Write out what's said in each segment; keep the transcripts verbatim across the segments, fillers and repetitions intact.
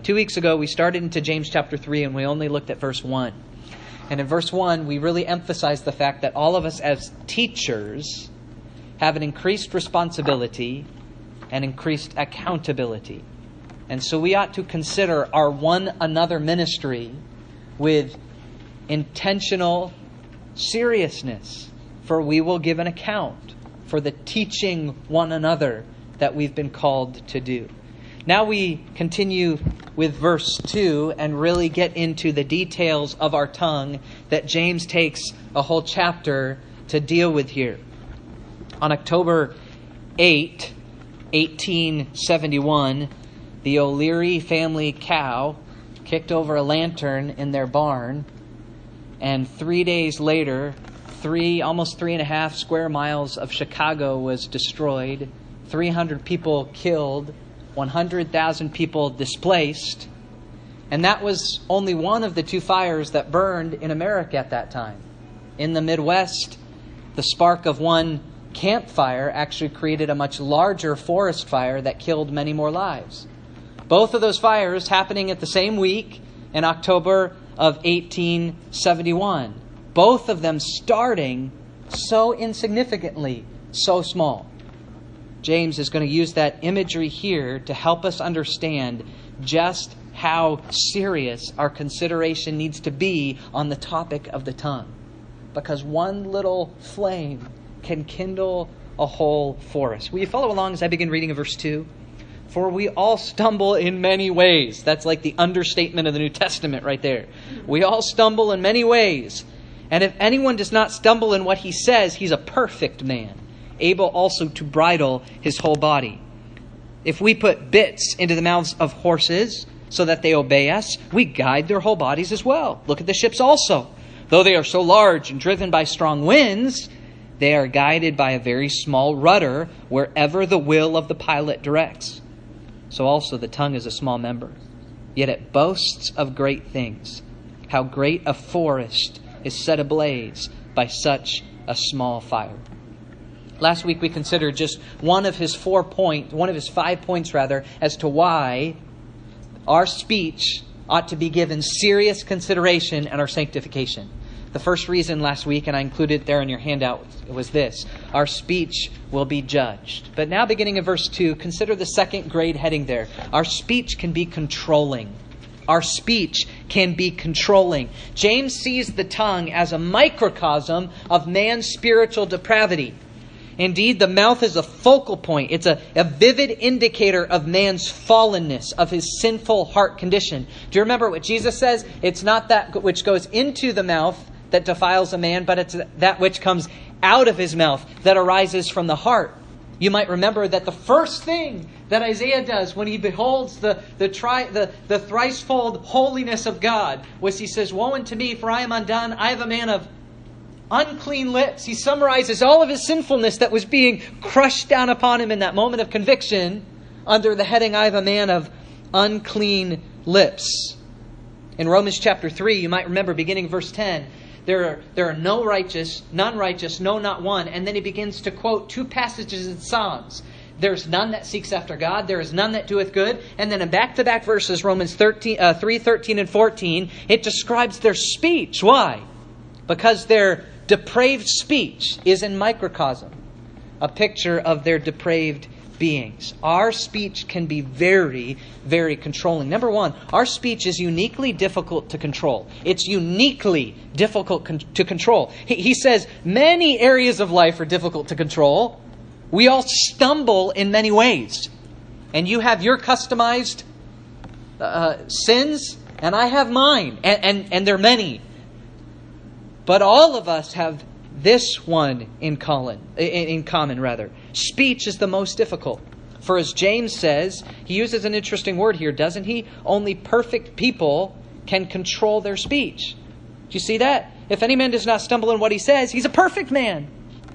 Two weeks ago, we started into James chapter three, and we only looked at verse one. And in verse one, we really emphasized the fact that all of us as teachers have an increased responsibility and increased accountability. And so we ought to consider our one another ministry with intentional seriousness, for we will give an account for the teaching one another that we've been called to do. Now we continue with verse two and really get into the details of our tongue that James takes a whole chapter to deal with here. On October eighth, eighteen seventy-one, the O'Leary family cow kicked over a lantern in their barn, and three days later, three, almost three and a half square miles of Chicago was destroyed, three hundred people killed, one hundred thousand people displaced. And that was only one of the two fires that burned in America at that time. In the Midwest, the spark of one campfire actually created a much larger forest fire that killed many more lives. Both of those fires happening at the same week in October of eighteen seventy-one. Both of them starting so insignificantly, so small. James is going to use that imagery here to help us understand just how serious our consideration needs to be on the topic of the tongue. Because one little flame can kindle a whole forest. Will you follow along as I begin reading in verse two? For we all stumble in many ways. That's like the understatement of the New Testament right there. We all stumble in many ways. And if anyone does not stumble in what he says, he's a perfect man, able also to bridle his whole body. If we put bits into the mouths of horses so that they obey us, we guide their whole bodies as well. Look at the ships also. Though they are so large and driven by strong winds, they are guided by a very small rudder wherever the will of the pilot directs. So also the tongue is a small member, yet it boasts of great things. How great a forest is set ablaze by such a small fire. Last week we considered just one of his four points, one of his five points rather, as to why our speech ought to be given serious consideration in our sanctification. The first reason last week, and I included it there in your handout, was this: our speech will be judged. But now beginning in verse two, consider the second grade heading there. Our speech can be controlling. Our speech can be controlling. James sees the tongue as a microcosm of man's spiritual depravity. Indeed, the mouth is a focal point. It's a, a vivid indicator of man's fallenness, of his sinful heart condition. Do you remember what Jesus says? It's not that which goes into the mouth that defiles a man, but it's that which comes out of his mouth that arises from the heart. You might remember that the first thing that Isaiah does when he beholds the, the, tri, the, the thricefold holiness of God was he says, "Woe unto me, for I am undone. I have a man of unclean lips." He summarizes all of his sinfulness that was being crushed down upon him in that moment of conviction under the heading, "I have a man of unclean lips." In Romans chapter three, you might remember beginning verse ten, There are, there are no righteous, none righteous, no, not one. And then he begins to quote two passages in Psalms. There's none that seeks after God. There is none that doeth good. And then in back-to-back verses, Romans thirteen, uh, three, thirteen, and fourteen, it describes their speech. Why? Because their depraved speech is in microcosm, a picture of their depraved beings. Our speech can be very, very controlling. Number one, our speech is uniquely difficult to control. It's uniquely difficult con- to control. He, he says many areas of life are difficult to control. We all stumble in many ways. And you have your customized uh, sins, and I have mine. And, and, and they're many. But all of us have this one in common, in common rather. Speech is the most difficult. For as James says, he uses an interesting word here, doesn't he? Only perfect people can control their speech. Do you see that? If any man does not stumble in what he says, he's a perfect man.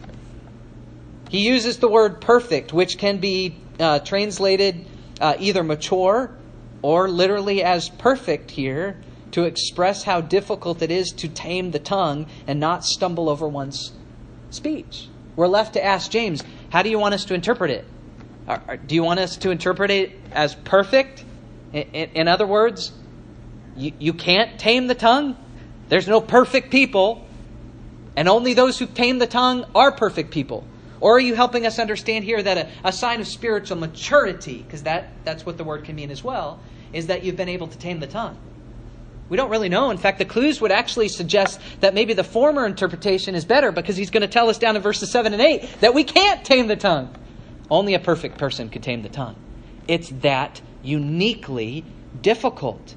He uses the word perfect, which can be uh, translated uh, either mature or literally as perfect here, to express how difficult it is to tame the tongue and not stumble over one's speech. We're left to ask James, how do you want us to interpret it? Do you want us to interpret it as perfect? In, in, in other words, you, you can't tame the tongue. There's no perfect people. And only those who tame the tongue are perfect people. Or are you helping us understand here that a, a sign of spiritual maturity, because that, that's what the word can mean as well, is that you've been able to tame the tongue? We don't really know. In fact, the clues would actually suggest that maybe the former interpretation is better, because he's going to tell us down in verses seven and eight that we can't tame the tongue. Only a perfect person could tame the tongue. It's that uniquely difficult.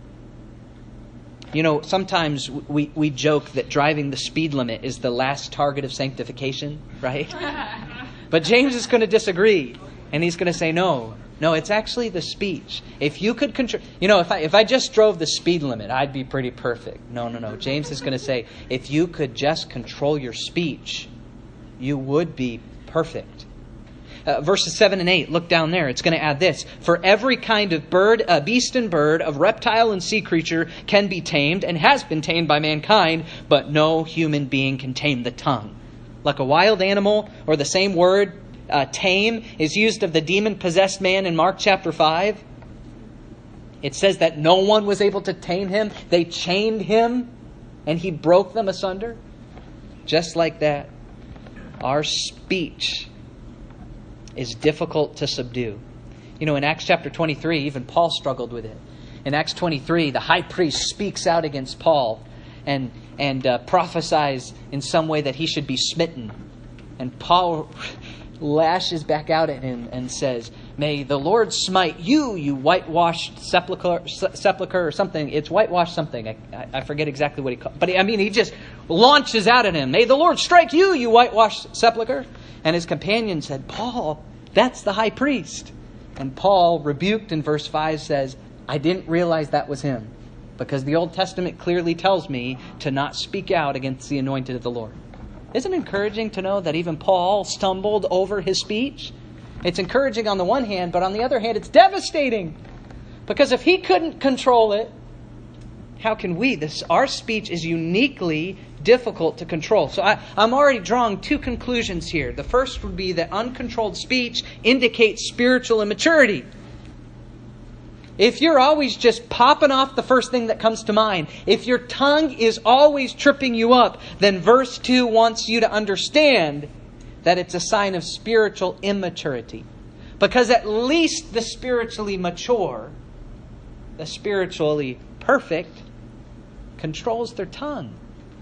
You know, sometimes we, we joke that driving the speed limit is the last target of sanctification, right? But James is going to disagree. And he's going to say, no, no, it's actually the speech. If you could control, you know, if I, if I just drove the speed limit, I'd be pretty perfect. No, no, no. James is going to say, if you could just control your speech, you would be perfect. Uh, verses seven and eight, look down there. It's going to add this. For every kind of bird, uh, beast and bird, of reptile and sea creature can be tamed and has been tamed by mankind, but no human being can tame the tongue. Like a wild animal, or the same word, uh, tame, is used of the demon-possessed man in Mark chapter five. It says that no one was able to tame him. They chained him, and he broke them asunder. Just like that, our speech is difficult to subdue. You know, in Acts chapter twenty-three, even Paul struggled with it. In Acts twenty-three, the high priest speaks out against Paul and, and uh, prophesies in some way that he should be smitten. And Paul lashes back out at him and says, may the Lord smite you, you whitewashed sepulcher, sepulcher or something. It's whitewashed something. I, I forget exactly what he called. But he, I mean, he just launches out at him. May the Lord strike you, you whitewashed sepulcher. And his companion said, Paul, that's the high priest. And Paul, rebuked in verse five, says, I didn't realize that was him, because the Old Testament clearly tells me to not speak out against the anointed of the Lord. Isn't it encouraging to know that even Paul stumbled over his speech? It's encouraging on the one hand, but on the other hand, it's devastating. Because if he couldn't control it, how can we? This, our speech is uniquely difficult to control. So I, I'm already drawing two conclusions here. The first would be that uncontrolled speech indicates spiritual immaturity. If you're always just popping off the first thing that comes to mind, if your tongue is always tripping you up, then verse two wants you to understand that it's a sign of spiritual immaturity. Because at least the spiritually mature, the spiritually perfect, controls their tongue.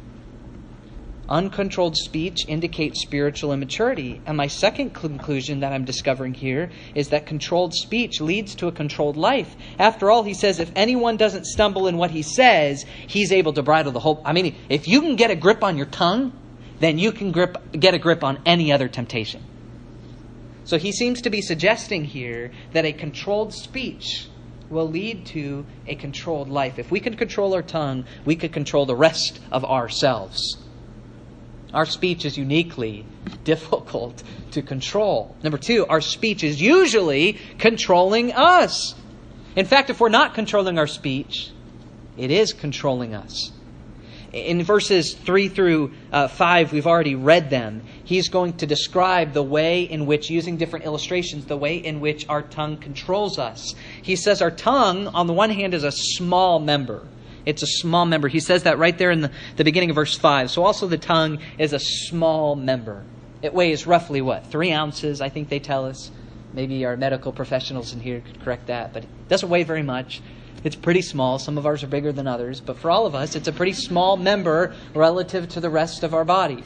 Uncontrolled speech indicates spiritual immaturity. And my second conclusion that I'm discovering here is that controlled speech leads to a controlled life. After all, he says if anyone doesn't stumble in what he says, he's able to bridle the whole... I mean, if you can get a grip on your tongue, then you can grip, get a grip on any other temptation. So he seems to be suggesting here that a controlled speech will lead to a controlled life. If we can control our tongue, we could control the rest of ourselves. Our speech is uniquely difficult to control. Number two, our speech is usually controlling us. In fact, if we're not controlling our speech, it is controlling us. In verses three through uh, five, we've already read them. He's going to describe the way in which, using different illustrations, the way in which our tongue controls us. He says our tongue, on the one hand, is a small member. It's a small member. He says that right there in the, the beginning of verse five. So also the tongue is a small member. It weighs roughly what? Three ounces, I think they tell us. Maybe our medical professionals in here could correct that. But it doesn't weigh very much. It's pretty small. Some of ours are bigger than others. But for all of us, it's a pretty small member relative to the rest of our bodies.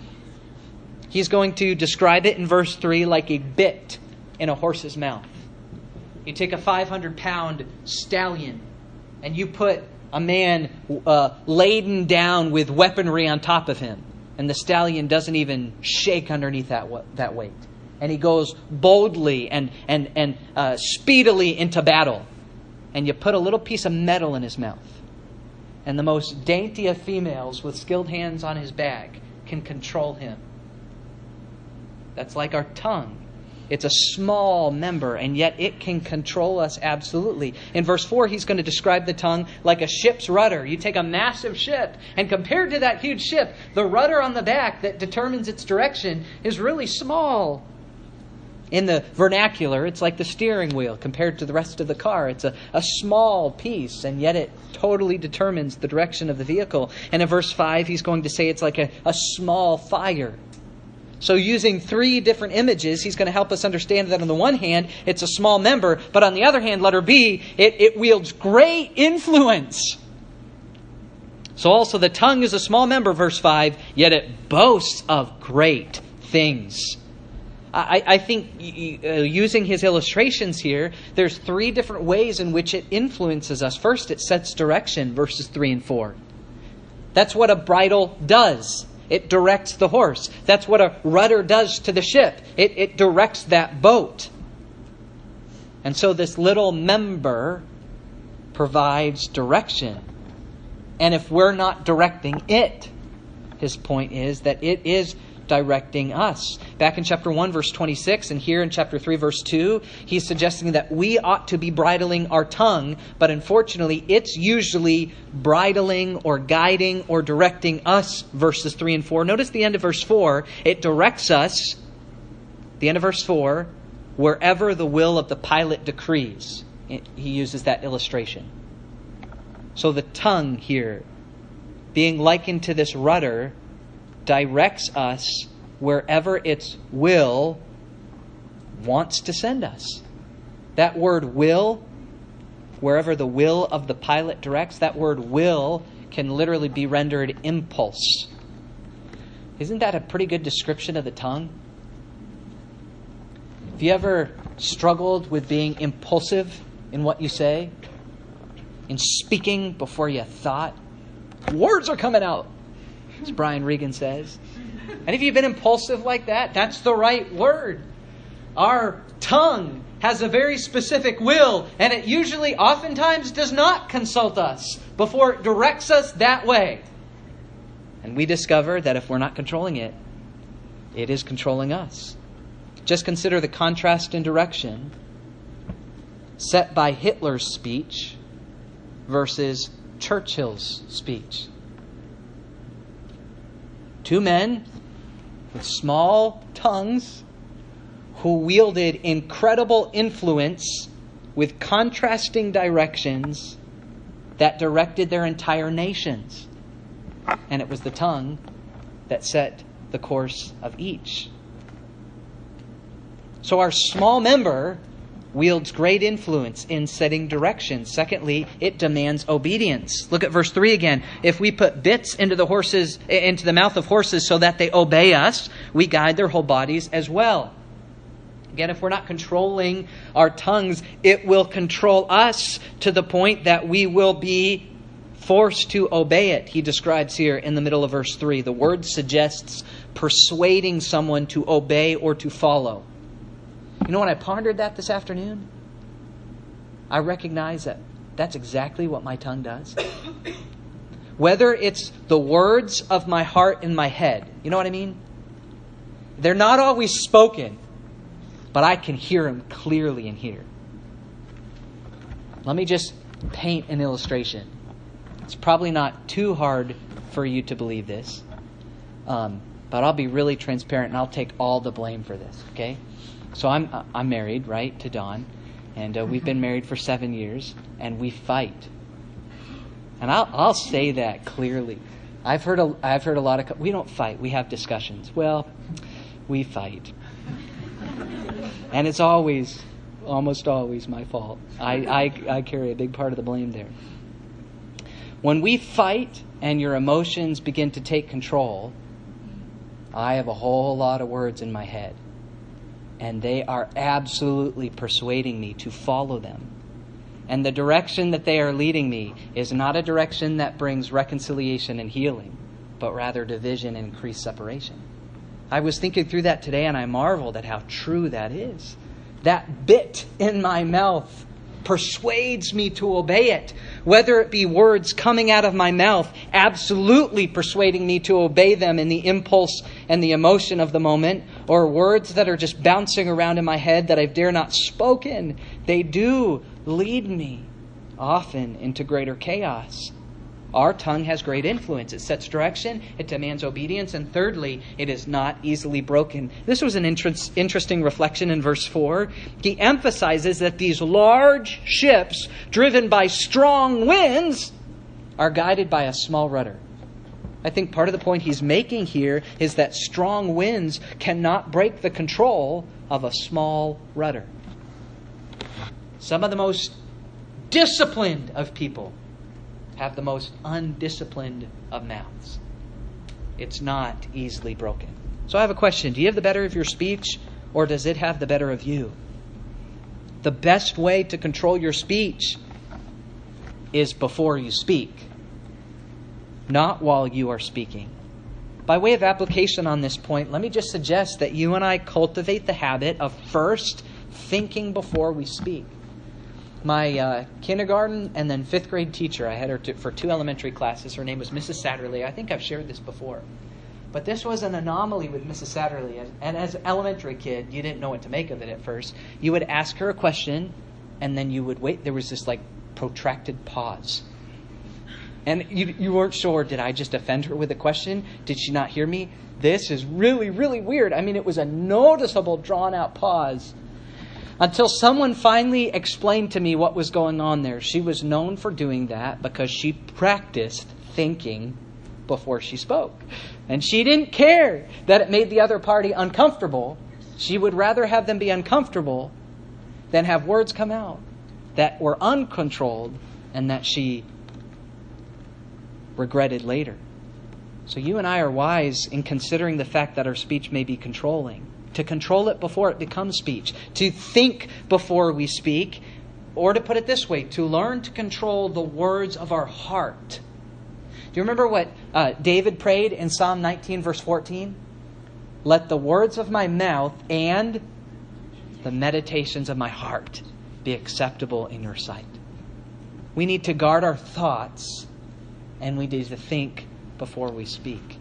He's going to describe it in verse three like a bit in a horse's mouth. You take a five hundred pound stallion and you put a man uh, laden down with weaponry on top of him. And the stallion doesn't even shake underneath that that weight. And he goes boldly and, and, and uh, speedily into battle. And you put a little piece of metal in his mouth. And the most dainty of females with skilled hands on his back can control him. That's like our tongue. It's a small member, and yet it can control us absolutely. In verse four, he's going to describe the tongue like a ship's rudder. You take a massive ship, and compared to that huge ship, the rudder on the back that determines its direction is really small. In the vernacular, it's like the steering wheel compared to the rest of the car. It's a, a small piece, and yet it totally determines the direction of the vehicle. And in verse five, he's going to say it's like a, a small fire. So using three different images, he's going to help us understand that on the one hand, it's a small member, but on the other hand, letter B, it, it wields great influence. So also the tongue is a small member, verse five, yet it boasts of great things. I, I think uh, using his illustrations here, there's three different ways in which it influences us. First, it sets direction, verses three and four. That's what a bridle does. It directs the horse. That's what a rudder does to the ship. It, it directs that boat. And so this little member provides direction. And if we're not directing it, his point is that it is directing us. Back in chapter one, verse twenty-six, and here in chapter three, verse two, he's suggesting that we ought to be bridling our tongue, but unfortunately, it's usually bridling or guiding or directing us, verses three and four. Notice the end of verse four. It directs us, the end of verse four, wherever the will of the pilot decrees. He uses that illustration. So the tongue here, being likened to this rudder, directs us wherever its will wants to send us. That word will, wherever the will of the pilot directs, that word will can literally be rendered impulse. Isn't that a pretty good description of the tongue? Have you ever struggled with being impulsive in what you say? In speaking before you thought? Words are coming out, as Brian Regan says. And if you've been impulsive like that, that's the right word. Our tongue has a very specific will, and it usually, oftentimes, does not consult us before it directs us that way. And we discover that if we're not controlling it, it is controlling us. Just consider the contrast in direction set by Hitler's speech versus Churchill's speech. Two men with small tongues who wielded incredible influence with contrasting directions that directed their entire nations. And it was the tongue that set the course of each. So our small member wields great influence in setting direction. Secondly, it demands obedience. Look at verse three again. If we put bits into the horses, into the mouth of horses so that they obey us, we guide their whole bodies as well. Again, if we're not controlling our tongues, it will control us to the point that we will be forced to obey it. He describes here in the middle of verse three. The word suggests persuading someone to obey or to follow. You know, when I pondered that this afternoon, I recognize that that's exactly what my tongue does. Whether it's the words of my heart and my head, you know what I mean? They're not always spoken, but I can hear them clearly in here. Let me just paint an illustration. It's probably not too hard for you to believe this, um, but I'll be really transparent and I'll take all the blame for this, okay? So I'm I'm married, right, to Dawn, and uh, we've been married for seven years, and we fight. And I'll I'll say that clearly. I've heard a I've heard a lot of we don't fight, we have discussions. Well, we fight, and it's always, almost always my fault. I I, I carry a big part of the blame there. When we fight and your emotions begin to take control, I have a whole lot of words in my head. And they are absolutely persuading me to follow them. And the direction that they are leading me is not a direction that brings reconciliation and healing, but rather division and increased separation. I was thinking through that today, and I marveled at how true that is. That bit in my mouth persuades me to obey it. Whether it be words coming out of my mouth, absolutely persuading me to obey them in the impulse and the emotion of the moment, or words that are just bouncing around in my head that I've dare not spoken, they do lead me often into greater chaos. Our tongue has great influence. It sets direction. It demands obedience. And thirdly, it is not easily broken. This was an interest, interesting reflection in verse four. He emphasizes that these large ships, driven by strong winds, are guided by a small rudder. I think part of the point he's making here is that strong winds cannot break the control of a small rudder. Some of the most disciplined of people have the most undisciplined of mouths. It's not easily broken. So I have a question. Do you have the better of your speech, or does it have the better of you? The best way to control your speech is before you speak, not while you are speaking. By way of application on this point, let me just suggest that you and I cultivate the habit of first thinking before we speak. My uh, kindergarten and then fifth grade teacher, I had her to, for two elementary classes. Her name was Missus Satterley. I think I've shared this before. But this was an anomaly with Missus Satterley. And as an elementary kid, you didn't know what to make of it at first. You would ask her a question, and then you would wait. There was this like protracted pause. And you, you weren't sure, did I just offend her with a question? Did she not hear me? This is really, really weird. I mean, it was a noticeable, drawn-out pause. Until someone finally explained to me what was going on there. She was known for doing that because she practiced thinking before she spoke. And she didn't care that it made the other party uncomfortable. She would rather have them be uncomfortable than have words come out that were uncontrolled and that she regretted later. So you and I are wise in considering the fact that our speech may be controlling. To control it before it becomes speech. To think before we speak. Or to put it this way, to learn to control the words of our heart. Do you remember what uh, David prayed in Psalm nineteen, verse fourteen? Let the words of my mouth and the meditations of my heart be acceptable in your sight. We need to guard our thoughts, and we need to think before we speak.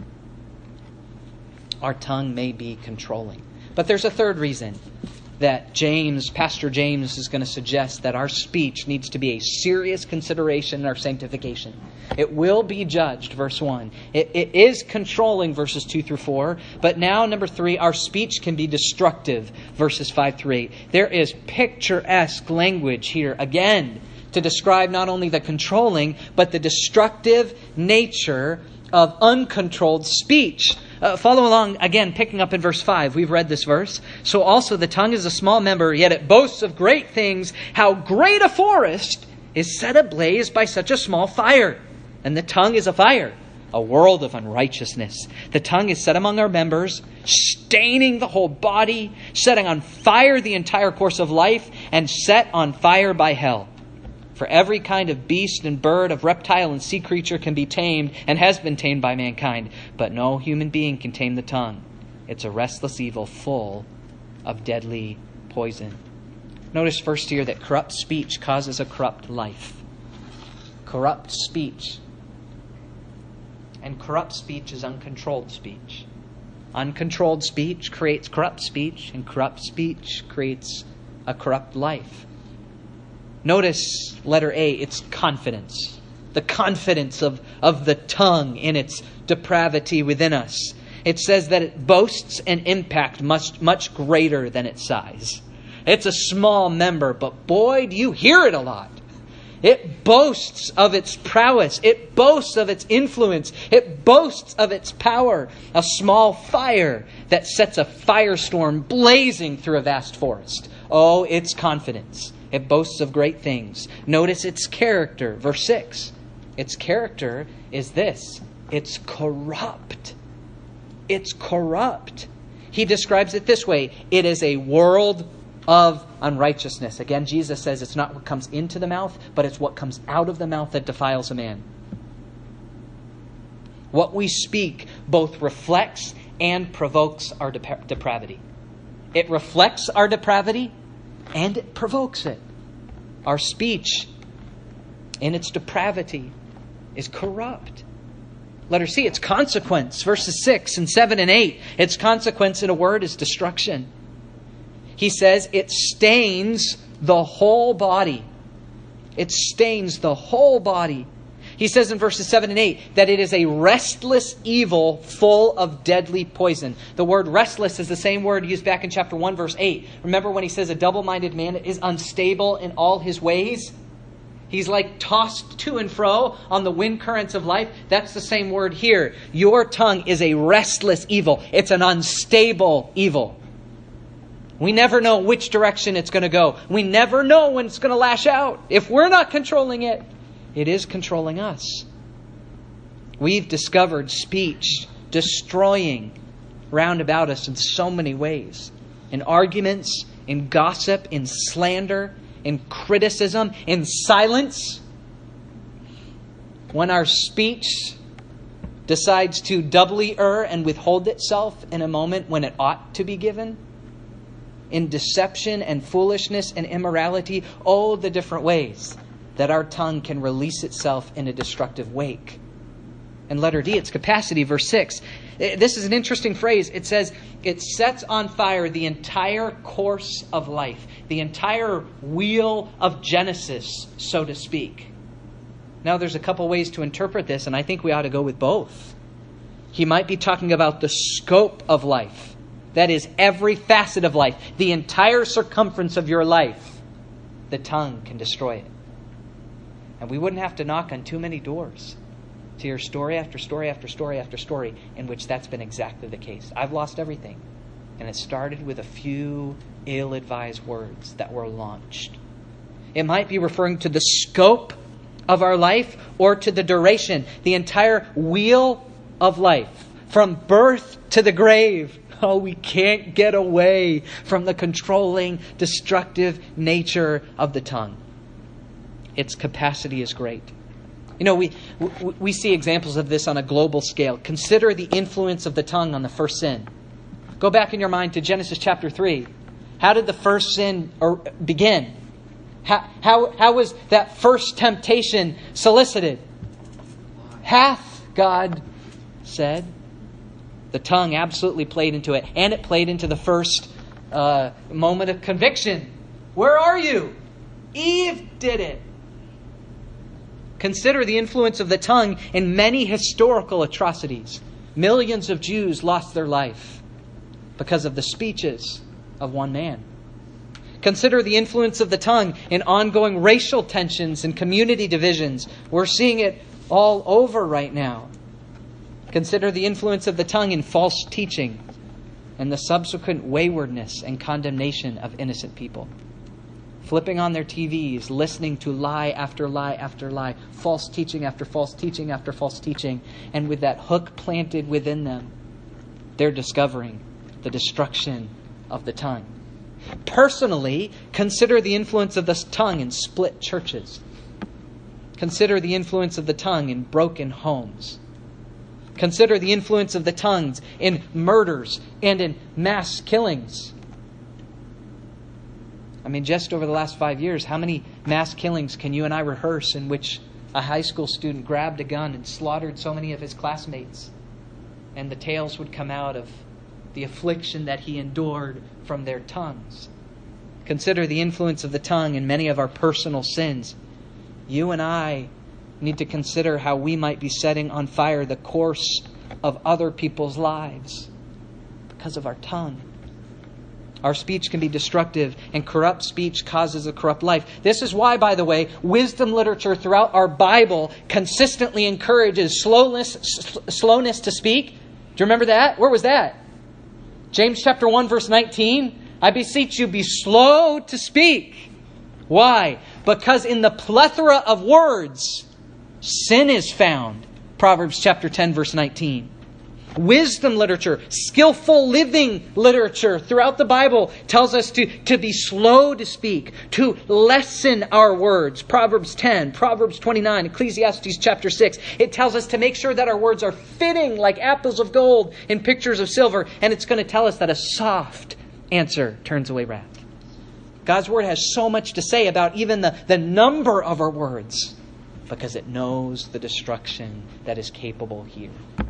Our tongue may be controlling. But there's a third reason that James, Pastor James, is going to suggest that our speech needs to be a serious consideration in our sanctification. It will be judged, verse one. It, it is controlling, verses two through four. But now, number three, our speech can be destructive, verses five through eight. There is picturesque language here, again, to describe not only the controlling, but the destructive nature of uncontrolled speech. Uh, follow along, again, picking up in verse five. We've read this verse. So also the tongue is a small member, yet it boasts of great things. How great a forest is set ablaze by such a small fire. And the tongue is a fire, a world of unrighteousness. The tongue is set among our members, staining the whole body, setting on fire the entire course of life, and set on fire by hell. For every kind of beast and bird, of reptile and sea creature can be tamed and has been tamed by mankind. But no human being can tame the tongue. It's a restless evil full of deadly poison. Notice first here that corrupt speech causes a corrupt life. Corrupt speech. And corrupt speech is uncontrolled speech. Uncontrolled speech creates corrupt speech, and corrupt speech creates a corrupt life. Notice letter A, it's confidence. The confidence of, of the tongue in its depravity within us. It says that it boasts an impact much, much greater than its size. It's a small member, but boy, do you hear it a lot. It boasts of its prowess. It boasts of its influence. It boasts of its power. A small fire that sets a firestorm blazing through a vast forest. Oh, its confidence. It boasts of great things. Notice its character. Verse six. Its character is this. It's corrupt. It's corrupt. He describes it this way. It is a world of unrighteousness. Again, Jesus says it's not what comes into the mouth, but it's what comes out of the mouth that defiles a man. What we speak both reflects and provokes our dep- depravity. It reflects our depravity and it provokes it. Our speech, in its depravity, is corrupt. Letter C, its consequence. Verses six and seven and eight. Its consequence, in a word, is destruction. He says it stains the whole body. It stains the whole body. He says in verses seven and eight that it is a restless evil full of deadly poison. The word restless is the same word used back in chapter one, verse eight. Remember when he says a double-minded man is unstable in all his ways? He's like tossed to and fro on the wind currents of life. That's the same word here. Your tongue is a restless evil. It's an unstable evil. We never know which direction it's going to go. We never know when it's going to lash out. If we're not controlling it, it is controlling us. We've discovered speech destroying round about us in so many ways. In arguments, in gossip, in slander, in criticism, in silence. When our speech decides to doubly err and withhold itself in a moment when it ought to be given. In deception and foolishness and immorality. Oh, the different ways that our tongue can release itself in a destructive wake. And letter D, its capacity, verse six. This is an interesting phrase. It says, it sets on fire the entire course of life. The entire wheel of Genesis, so to speak. Now, there's a couple ways to interpret this, and I think we ought to go with both. He might be talking about the scope of life. That is, every facet of life. The entire circumference of your life. The tongue can destroy it. And we wouldn't have to knock on too many doors to hear story after story after story after story in which that's been exactly the case. I've lost everything. And it started with a few ill-advised words that were launched. It might be referring to the scope of our life or to the duration, the entire wheel of life, from birth to the grave. Oh, we can't get away from the controlling, destructive nature of the tongue. Its capacity is great. You know, we, we we see examples of this on a global scale. Consider the influence of the tongue on the first sin. Go back in your mind to Genesis chapter three. How did the first sin or begin? How, how, how was that first temptation solicited? Hath God said? The tongue absolutely played into it. And it played into the first uh, moment of conviction. Where are you? Eve did it. Consider the influence of the tongue in many historical atrocities. Millions of Jews lost their life because of the speeches of one man. Consider the influence of the tongue in ongoing racial tensions and community divisions. We're seeing it all over right now. Consider the influence of the tongue in false teaching and the subsequent waywardness and condemnation of innocent people. Flipping on their T Vs, listening to lie after lie after lie, false teaching after false teaching after false teaching, and with that hook planted within them, they're discovering the destruction of the tongue. Personally, consider the influence of the tongue in split churches. Consider the influence of the tongue in broken homes. Consider the influence of the tongues in murders and in mass killings. I mean, just over the last five years, how many mass killings can you and I rehearse in which a high school student grabbed a gun and slaughtered so many of his classmates? And the tales would come out of the affliction that he endured from their tongues. Consider the influence of the tongue in many of our personal sins. You and I need to consider how we might be setting on fire the course of other people's lives because of our tongue. Our speech can be destructive, and corrupt speech causes a corrupt life. This is why, by the way, wisdom literature throughout our Bible consistently encourages slowness, s- slowness to speak. Do you remember that? Where was that? James chapter one, verse nineteen. I beseech you, be slow to speak. Why? Because in the plethora of words, sin is found. Proverbs chapter ten, verse nineteen. Wisdom literature, skillful living literature throughout the Bible tells us to, to be slow to speak, to lessen our words. Proverbs ten, Proverbs twenty-nine, Ecclesiastes chapter six. It tells us to make sure that our words are fitting like apples of gold in pictures of silver. And it's going to tell us that a soft answer turns away wrath. God's Word has so much to say about even the, the number of our words because it knows the destruction that is capable here.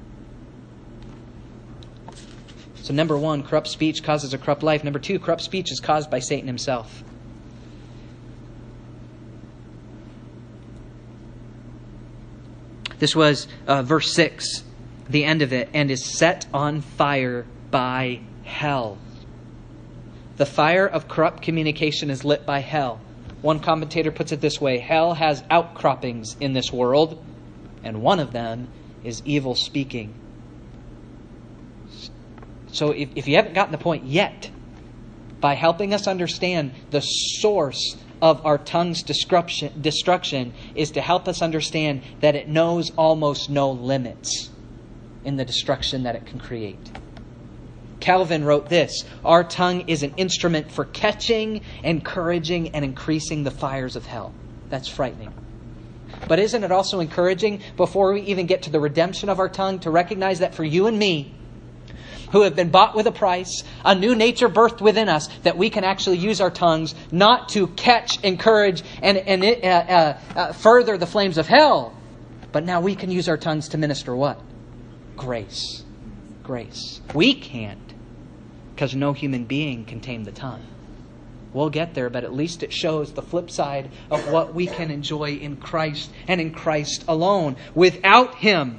So number one, corrupt speech causes a corrupt life. Number two, corrupt speech is caused by Satan himself. This was uh, verse six, the end of it, and is set on fire by hell. The fire of corrupt communication is lit by hell. One commentator puts it this way: hell has outcroppings in this world, and one of them is evil speaking. So if, if you haven't gotten the point yet, by helping us understand the source of our tongue's destruction, destruction is to help us understand that it knows almost no limits in the destruction that it can create. Calvin wrote this: our tongue is an instrument for catching, encouraging, and increasing the fires of hell. That's frightening. But isn't it also encouraging, before we even get to the redemption of our tongue, to recognize that for you and me, who have been bought with a price, a new nature birthed within us, that we can actually use our tongues not to catch, encourage, and, and uh, uh, uh, further the flames of hell, but now we can use our tongues to minister what? Grace. Grace. We can't, because no human being can tame the tongue. We'll get there, but at least it shows the flip side of what we can enjoy in Christ and in Christ alone. Without Him,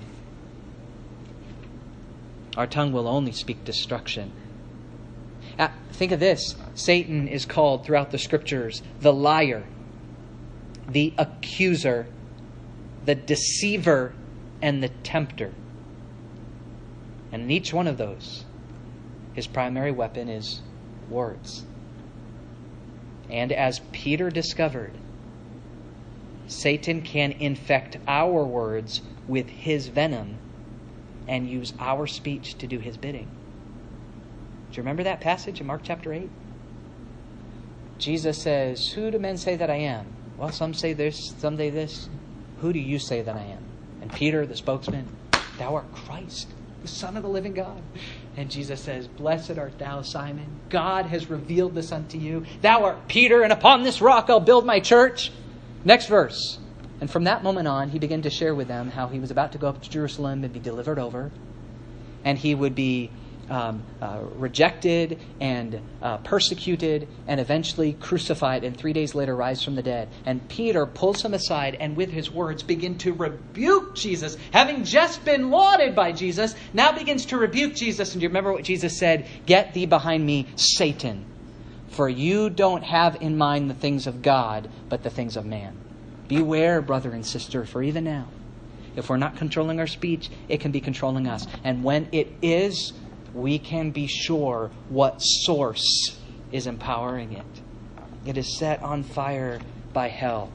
our tongue will only speak destruction. Uh, think of this. Satan is called throughout the Scriptures the liar, the accuser, the deceiver, and the tempter. And in each one of those, his primary weapon is words. And as Peter discovered, Satan can infect our words with his venom and use our speech to do his bidding. Do you remember that passage in Mark chapter eight? Jesus says, "Who do men say that I am?" Well, some say this, some say this. "Who do you say that I am?" And Peter, the spokesman, "Thou art Christ, the Son of the living God." And Jesus says, "Blessed art thou, Simon. God has revealed this unto you. Thou art Peter, and upon this rock I'll build my church." Next verse. And from that moment on, he began to share with them how he was about to go up to Jerusalem and be delivered over. And he would be um, uh, rejected and uh, persecuted and eventually crucified, and three days later rise from the dead. And Peter pulls him aside and with his words begin to rebuke Jesus. Having just been lauded by Jesus, now begins to rebuke Jesus. And do you remember what Jesus said? "Get thee behind me, Satan, for you don't have in mind the things of God, but the things of man." Beware, brother and sister, for even now, if we're not controlling our speech, it can be controlling us. And when it is, we can be sure what source is empowering it. It is set on fire by hell.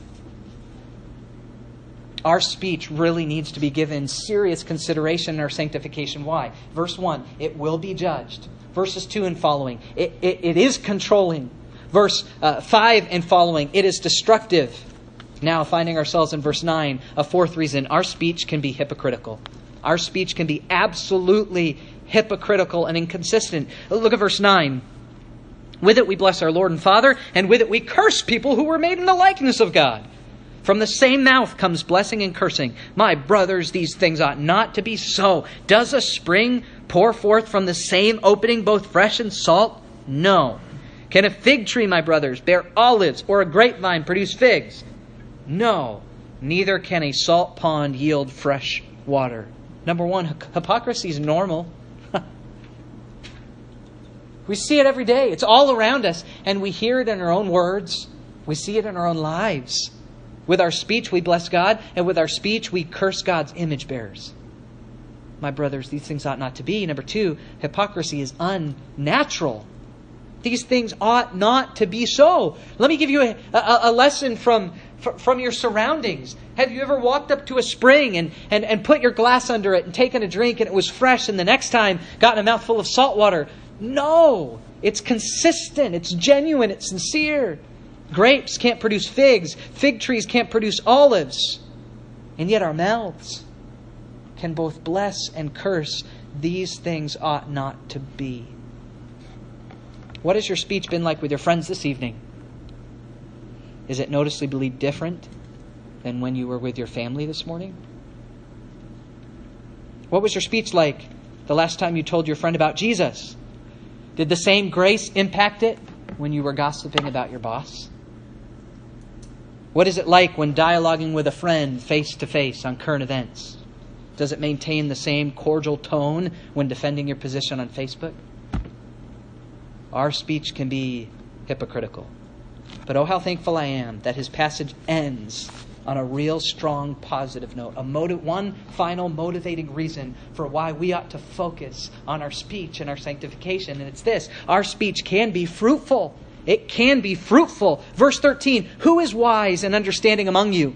Our speech really needs to be given serious consideration in our sanctification. Why? Verse one, it will be judged. Verses two and following, it, it, it is controlling. Verse uh, five and following, it is destructive. Now, finding ourselves in verse nine, a fourth reason, our speech can be hypocritical. Our speech can be absolutely hypocritical and inconsistent. Look at verse nine. "With it we bless our Lord and Father, and with it we curse people who were made in the likeness of God. From the same mouth comes blessing and cursing. My brothers, these things ought not to be so. Does a spring pour forth from the same opening both fresh and salt? No. Can a fig tree, my brothers, bear olives, or a grapevine produce figs? No. Neither can a salt pond yield fresh water." Number one, hypocrisy is normal. We see it every day. It's all around us. And we hear it in our own words. We see it in our own lives. With our speech, we bless God. And with our speech, we curse God's image bearers. My brothers, these things ought not to be. Number two, hypocrisy is unnatural. These things ought not to be so. Let me give you a, a, a lesson from, from your surroundings. Have you ever walked up to a spring and, and, and put your glass under it and taken a drink and it was fresh, and the next time gotten a mouthful of salt water? No. It's consistent. It's genuine. It's sincere. Grapes can't produce figs. Fig trees can't produce olives. And yet our mouths can both bless and curse. These things ought not to be. What has your speech been like with your friends this evening? Is it noticeably different than when you were with your family this morning? What was your speech like the last time you told your friend about Jesus? Did the same grace impact it when you were gossiping about your boss? What is it like when dialoguing with a friend face to face on current events? Does it maintain the same cordial tone when defending your position on Facebook? Our speech can be hypocritical. But oh, how thankful I am that his passage ends on a real strong positive note. A motive, one final motivating reason for why we ought to focus on our speech and our sanctification. And it's this: our speech can be fruitful. It can be fruitful. Verse thirteen, who is wise and understanding among you?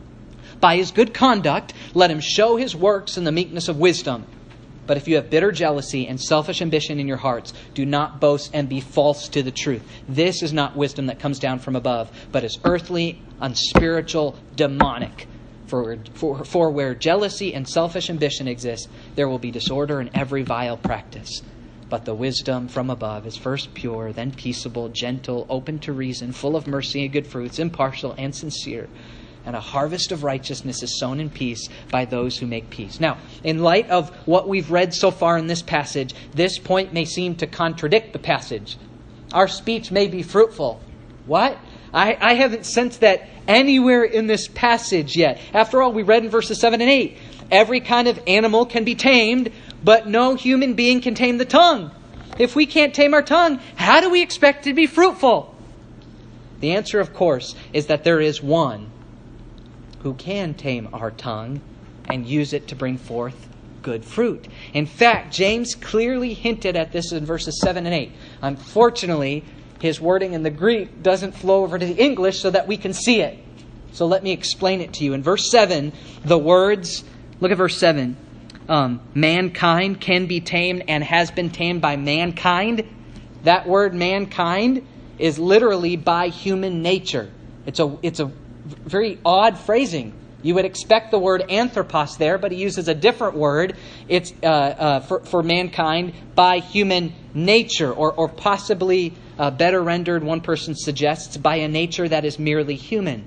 By his good conduct, let him show his works in the meekness of wisdom. But if you have bitter jealousy and selfish ambition in your hearts, do not boast and be false to the truth. This is not wisdom that comes down from above, but is earthly, unspiritual, demonic. For, for, for where jealousy and selfish ambition exist, there will be disorder in every vile practice. But the wisdom from above is first pure, then peaceable, gentle, open to reason, full of mercy and good fruits, impartial and sincere. And a harvest of righteousness is sown in peace by those who make peace. Now, in light of what we've read so far in this passage, this point may seem to contradict the passage. Our speech may be fruitful. What? I, I haven't sensed that anywhere in this passage yet. After all, we read in verses seven and eight, every kind of animal can be tamed, but no human being can tame the tongue. If we can't tame our tongue, how do we expect to be fruitful? The answer, of course, is that there is one who can tame our tongue and use it to bring forth good fruit. In fact, James clearly hinted at this in verses seven and eight. Unfortunately, his wording in the Greek doesn't flow over to the English so that we can see it. So let me explain it to you. In verse seven, the words, look at verse seven. Um, mankind can be tamed and has been tamed by mankind. That word mankind is literally by human nature. It's a it's a very odd phrasing. You would expect the word anthropos there, but he uses a different word. It's uh, uh, for, for mankind by human nature, or, or possibly uh, better rendered, one person suggests, by a nature that is merely human.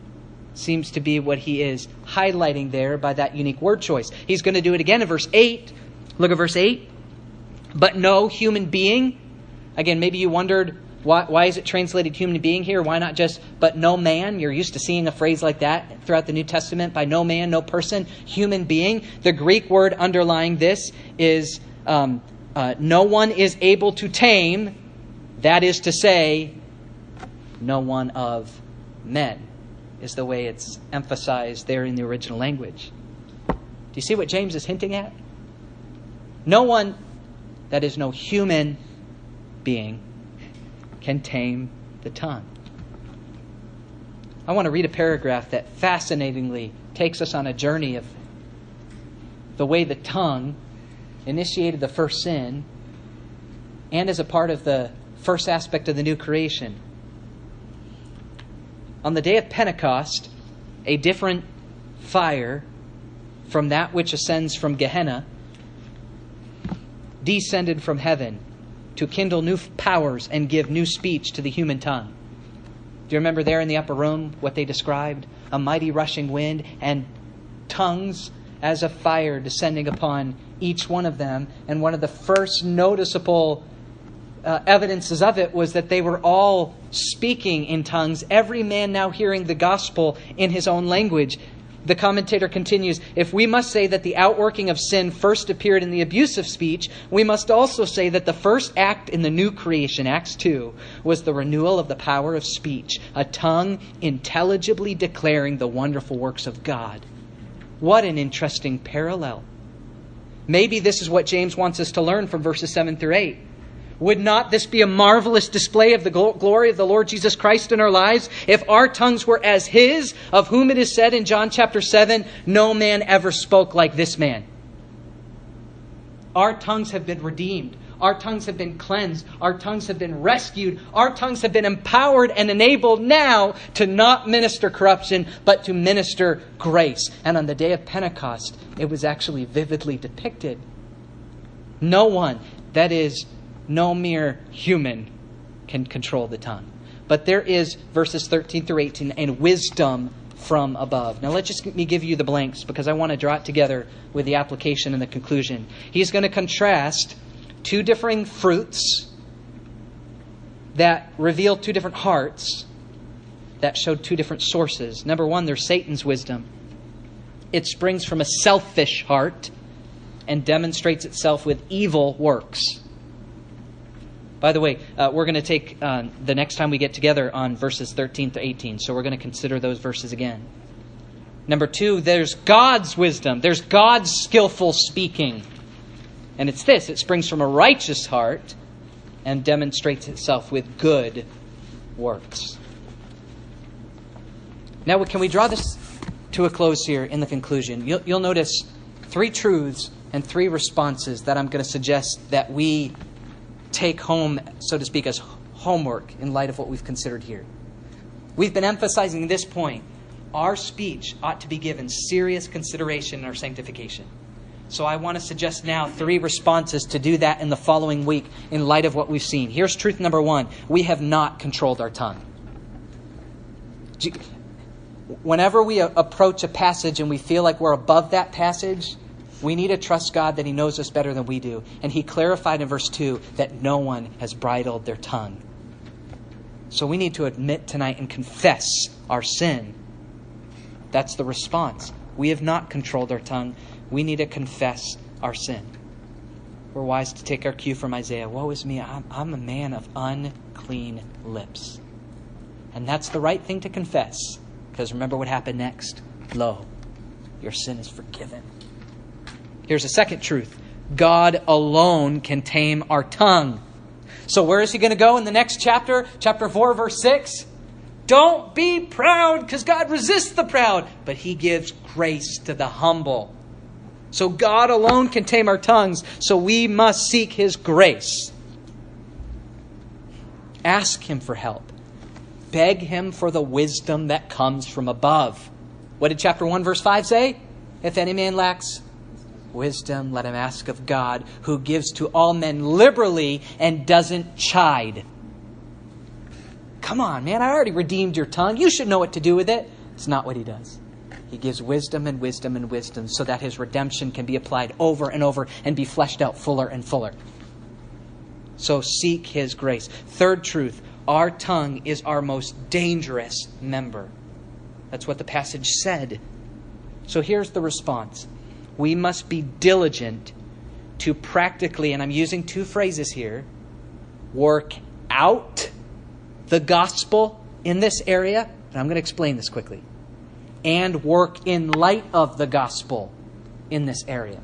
Seems to be what he is highlighting there by that unique word choice. He's going to do it again in verse eight. Look at verse eight. But no human being. Again, maybe you wondered, why, why is it translated human being here? Why not just, but no man? You're used to seeing a phrase like that throughout the New Testament. By no man, no person, human being. The Greek word underlying this is um, uh, no one is able to tame. That is to say, no one of men, is the way it's emphasized there in the original language. Do you see what James is hinting at? No one, that is no human being, can tame the tongue. I want to read a paragraph that fascinatingly takes us on a journey of the way the tongue initiated the first sin and is a part of the first aspect of the new creation. On the day of Pentecost, a different fire from that which ascends from Gehenna descended from heaven to kindle new powers and give new speech to the human tongue. Do you remember there in the upper room what they described? A mighty rushing wind and tongues as a fire descending upon each one of them. And one of the first noticeable Uh, evidences of it was that they were all speaking in tongues, every man now hearing the gospel in his own language. The commentator continues, if we must say that the outworking of sin first appeared in the abuse of speech, we must also say that the first act in the new creation, Acts two, was the renewal of the power of speech, a tongue intelligibly declaring the wonderful works of God. What an interesting parallel. Maybe this is what James wants us to learn from verses seven through eight. Would not this be a marvelous display of the glory of the Lord Jesus Christ in our lives if our tongues were as His, of whom it is said in John chapter seven, no man ever spoke like this man? Our tongues have been redeemed. Our tongues have been cleansed. Our tongues have been rescued. Our tongues have been empowered and enabled now to not minister corruption, but to minister grace. And on the day of Pentecost, it was actually vividly depicted. No one, that is, no mere human, can control the tongue. But there is, verses thirteen through eighteen, and wisdom from above. Now let's just me give you the blanks because I want to draw it together with the application and the conclusion. He's going to contrast two differing fruits that reveal two different hearts that showed two different sources. Number one, there's Satan's wisdom. It springs from a selfish heart and demonstrates itself with evil works. By the way, uh, we're going to take uh, the next time we get together on verses thirteen to eighteen. So we're going to consider those verses again. Number two, there's God's wisdom. There's God's skillful speaking. And it's this. It springs from a righteous heart and demonstrates itself with good works. Now, can we draw this to a close here in the conclusion? You'll, you'll notice three truths and three responses that I'm going to suggest that we take home, so to speak, as homework in light of what we've considered here. We've been emphasizing this point. Our speech ought to be given serious consideration in our sanctification. So I want to suggest now three responses to do that in the following week in light of what we've seen. Here's truth number one. We have not controlled our tongue. Whenever we approach a passage and we feel like we're above that passage, we need to trust God that He knows us better than we do. And He clarified in verse two that no one has bridled their tongue. So we need to admit tonight and confess our sin. That's the response. We have not controlled our tongue. We need to confess our sin. We're wise to take our cue from Isaiah. Woe is me, I'm, I'm a man of unclean lips. And that's the right thing to confess. Because remember what happened next. Lo, your sin is forgiven. Here's a second truth. God alone can tame our tongue. So where is he going to go in the next chapter? Chapter four, verse six. Don't be proud, because God resists the proud, but He gives grace to the humble. So God alone can tame our tongues, so we must seek His grace. Ask Him for help. Beg Him for the wisdom that comes from above. What did chapter one, verse five say? If any man lacks wisdom, let him ask of God, who gives to all men liberally and doesn't chide. Come on, man, I already redeemed your tongue. You should know what to do with it. It's not what He does. He gives wisdom and wisdom and wisdom so that His redemption can be applied over and over and be fleshed out fuller and fuller. So seek His grace. Third truth, our tongue is our most dangerous member. That's what the passage said. So here's the response. We must be diligent to practically, and I'm using two phrases here, work out the gospel in this area. And I'm going to explain this quickly. And work in light of the gospel in this area.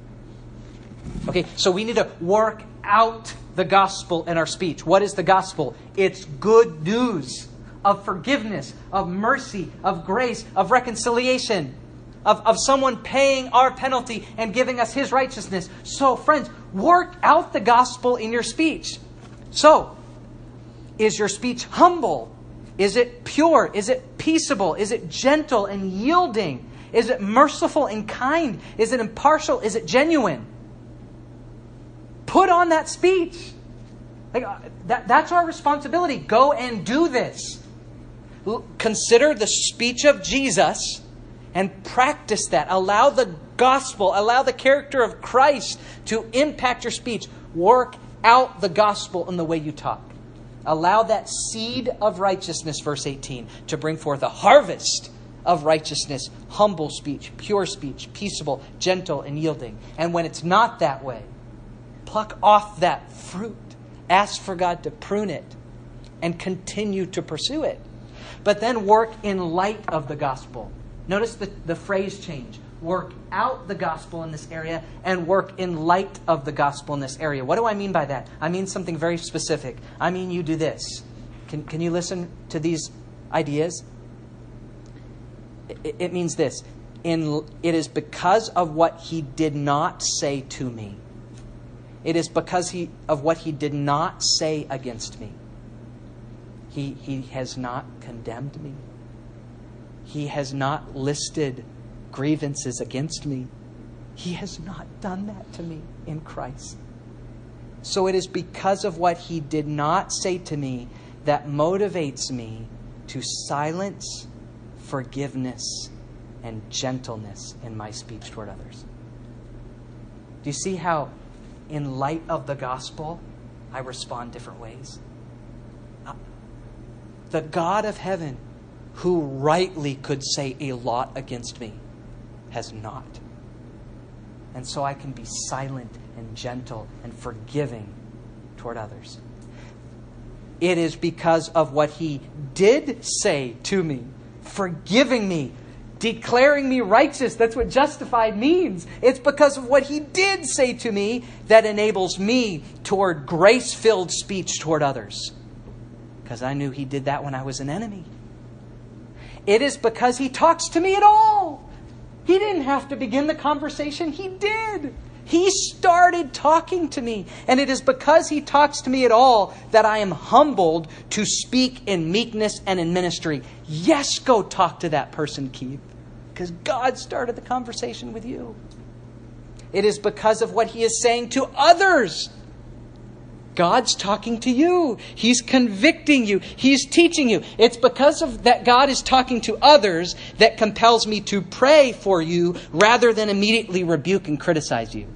Okay, so we need to work out the gospel in our speech. What is the gospel? It's good news of forgiveness, of mercy, of grace, of reconciliation, of, of someone paying our penalty and giving us His righteousness. So, friends, work out the gospel in your speech. So, is your speech humble? Is it pure? Is it peaceable? Is it gentle and yielding? Is it merciful and kind? Is it impartial? Is it genuine? Put on that speech. Like, uh, that, that's our responsibility. Go and do this. L- consider the speech of Jesus and practice that. Allow the gospel, allow the character of Christ to impact your speech. Work out the gospel in the way you talk. Allow that seed of righteousness, verse eighteen, to bring forth a harvest of righteousness, humble speech, pure speech, peaceable, gentle, and yielding. And when it's not that way, pluck off that fruit. Ask for God to prune it and continue to pursue it. But then work in light of the gospel. Notice the, the phrase change. Work out the gospel in this area and work in light of the gospel in this area. What do I mean by that? I mean something very specific. I mean you do this. Can, can you listen to these ideas? It, it means this. In, it is because of what He did not say to me. It is because he, of what He did not say against me. He, he has not condemned me. He has not listed grievances against me. He has not done that to me in Christ. So it is because of what He did not say to me that motivates me to silence, forgiveness, and gentleness in my speech toward others. Do you see how, in light of the gospel, I respond different ways? The God of heaven who rightly could say a lot against me, has not. And so I can be silent and gentle and forgiving toward others. It is because of what He did say to me, forgiving me, declaring me righteous. That's what justified means. It's because of what He did say to me that enables me toward grace-filled speech toward others. Because I knew He did that when I was an enemy. It is because He talks to me at all. He didn't have to begin the conversation. He did. He started talking to me. And it is because He talks to me at all that I am humbled to speak in meekness and in ministry. Yes, go talk to that person, Keith. Because God started the conversation with you. It is because of what He is saying to others. God's talking to you. He's convicting you. He's teaching you. It's because of that God is talking to others that compels me to pray for you rather than immediately rebuke and criticize you.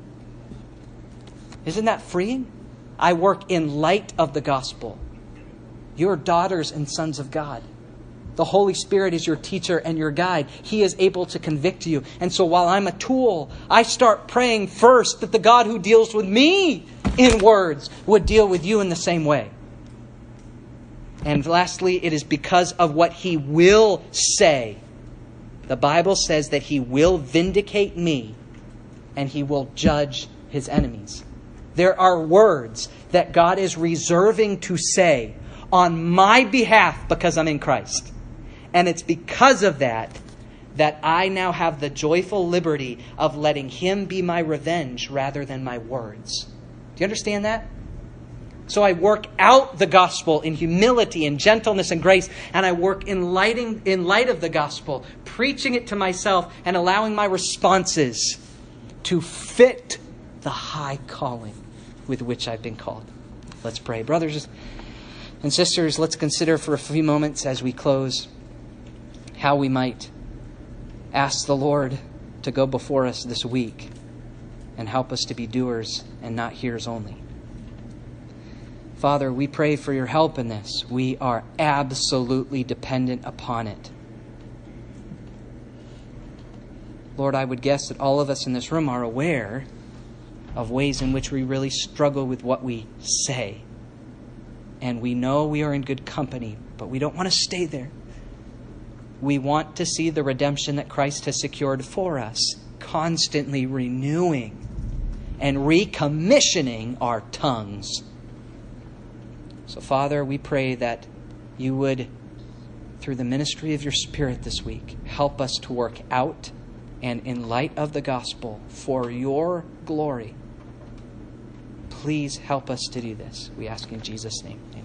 Isn't that freeing? I work in light of the gospel. You're daughters and sons of God. The Holy Spirit is your teacher and your guide. He is able to convict you. And so while I'm a tool, I start praying first that the God who deals with me in words would deal with you in the same way. And lastly, it is because of what He will say. The Bible says that He will vindicate me and He will judge His enemies. There are words that God is reserving to say on my behalf because I'm in Christ. And it's because of that that I now have the joyful liberty of letting Him be my revenge rather than my words. Do you understand that? So I work out the gospel in humility and gentleness and grace, and I work in lighting, in light of the gospel, preaching it to myself and allowing my responses to fit the high calling with which I've been called. Let's pray. Brothers and sisters, let's consider for a few moments as we close how we might ask the Lord to go before us this week and help us to be doers and not hearers only. Father, we pray for your help in this. We are absolutely dependent upon it. Lord, I would guess that all of us in this room are aware of ways in which we really struggle with what we say. And we know we are in good company, but we don't want to stay there. We want to see the redemption that Christ has secured for us, constantly renewing and recommissioning our tongues. So, Father, we pray that you would, through the ministry of your Spirit this week, help us to work out and in light of the gospel for your glory. Please help us to do this. We ask in Jesus' name.